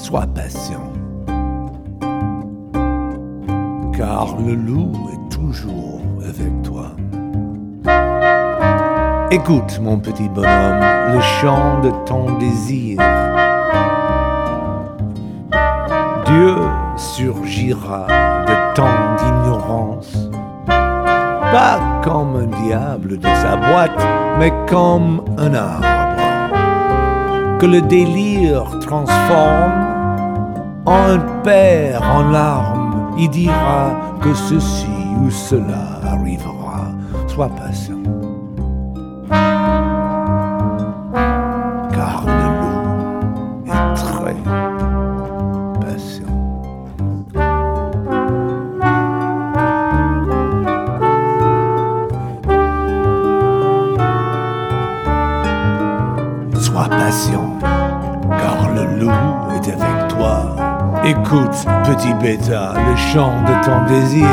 Sois patient, car le loup est toujours avec toi. Écoute, mon petit bonhomme, le chant de ton désir. Dieu surgira de tant d'ignorance, pas comme un diable de sa boîte, mais comme un arbre que le délire transforme en un père en larmes. Il dira que ceci ou cela arrivera. Sois patient, car le loup est très patient. Sois patient, car le loup est avec toi. Écoute, petit bêta, le chant de ton désir.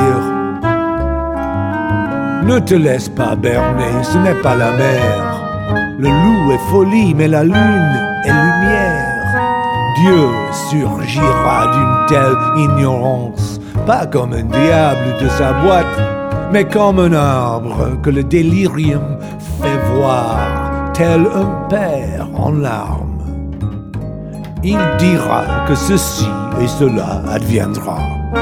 Ne te laisse pas berner, ce n'est pas la mer. Le loup est folie, mais la lune est lumière. Dieu surgira d'une telle ignorance, pas comme un diable de sa boîte, mais comme un arbre que le délirium fait voir, tel un père en larmes. Il dira que ceci et cela adviendra.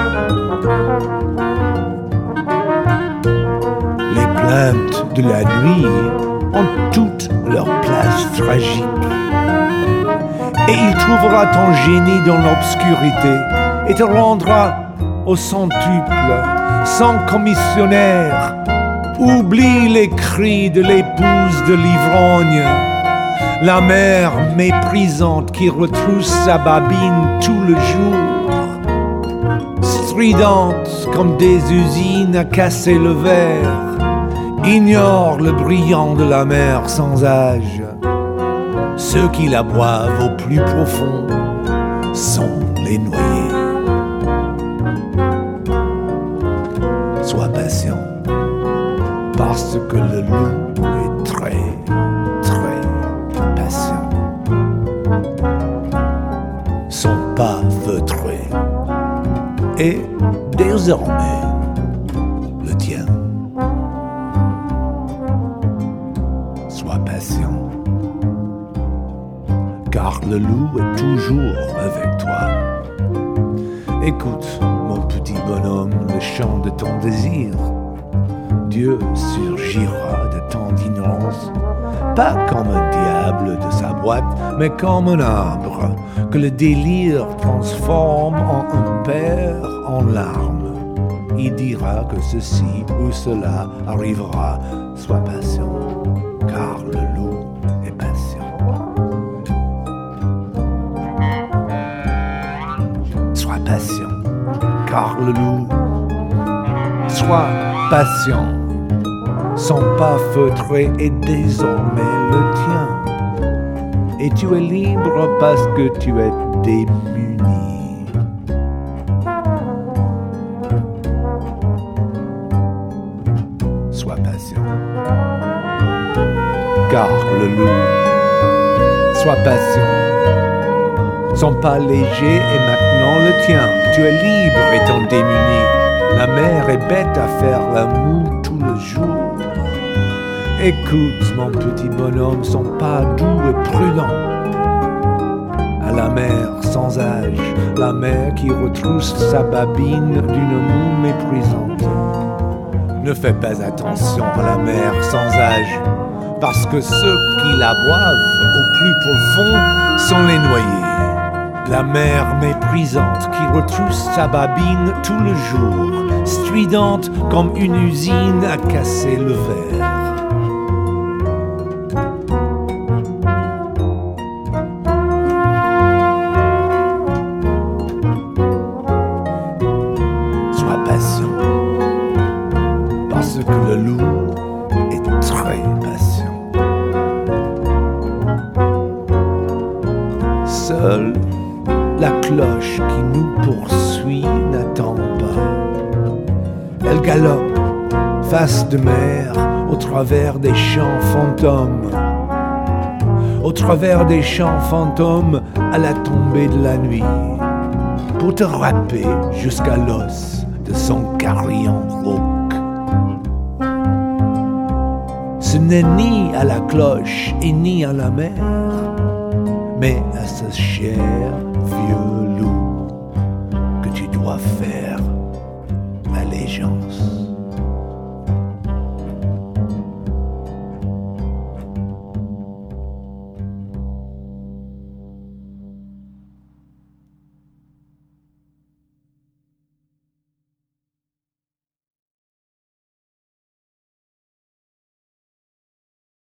Les plaintes de la nuit ont toute leur place tragique. Et il trouvera ton génie dans l'obscurité et te rendra au centuple, sans commissionnaire. Oublie les cris de l'épouse de l'ivrogne, la mère méprisante qui retrousse sa babine tout le jour, stridente comme des usines à casser le verre. Ignore le brillant de la mer sans âge. Ceux qui la boivent au plus profond sont les noyés. Sois patient, parce que le loup est très, très patient. Son pas feutré est désormais le tien. Sois patient, car le loup est toujours avec toi. Écoute, mon petit bonhomme, le chant de ton désir. Dieu surgira de tant d'ignorance, pas comme un diable de sa boîte, mais comme un arbre que le délire transforme en un père en larmes. Il dira que ceci ou cela arrivera. Sois patient, car le loup est patient. Sois patient, car le loup. Sois patient. Son pas feutré est désormais le tien. Et tu es libre parce que tu es démuni. Sois patient, car le loup. Sois patient. Son pas léger est maintenant le tien. Tu es libre étant démuni. La mer est bête à faire la moue tout le jour. Écoute, mon petit bonhomme, son pas doux et prudent. À la mer sans âge, la mer qui retrousse sa babine d'une moue méprisante. Ne fais pas attention à la mer sans âge, parce que ceux qui la boivent au plus profond sont les noyés. La mer méprisante qui retrousse sa babine tout le jour, stridente comme une usine à casser le verre. Sois patient, parce que le loup est très patient. Seule la cloche qui nous poursuit n'attend pas. Elle galope, face de mer, au travers des champs fantômes. au travers des champs fantômes à la tombée de la nuit, pour te râper jusqu'à l'os de son carillon rauque. Ce n'est ni à la cloche et ni à la mer, mais à ce cher vieux loup que tu dois faire allégeance.